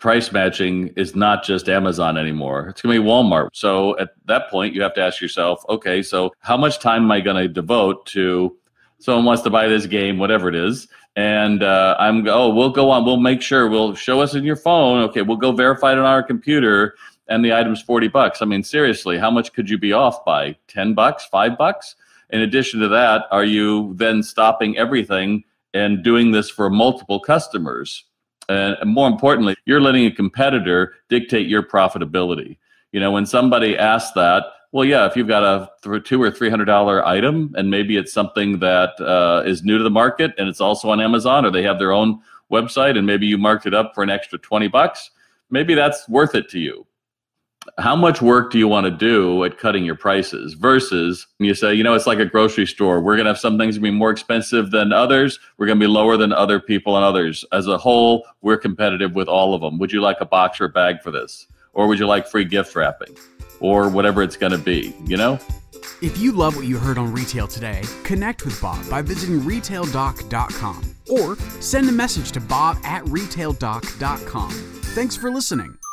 price matching is not just Amazon anymore. It's going to be Walmart. So at that point, you have to ask yourself, okay, so how much time am I going to devote to someone wants to buy this game, whatever it is, and we'll go on, we'll make sure, we'll show us in your phone, okay, we'll go verify it on our computer, and the item's $40. I mean, seriously, how much could you be off by? $10, $5? In addition to that, are you then stopping everything and doing this for multiple customers? And more importantly, you're letting a competitor dictate your profitability. You know, when somebody asks that, well, yeah, if you've got a $200 or $300 item, and maybe it's something that is new to the market, and it's also on Amazon, or they have their own website, and maybe you marked it up for an extra $20, maybe that's worth it to you. How much work do you want to do at cutting your prices versus you say, you know, it's like a grocery store. We're going to have some things be more expensive than others. We're going to be lower than other people and others. As a whole, we're competitive with all of them. Would you like a box or a bag for this? Or would you like free gift wrapping? Or whatever it's going to be, you know? If you love what you heard on Retail Today, connect with Bob by visiting retaildoc.com or send a message to bob@retaildoc.com. Thanks for listening.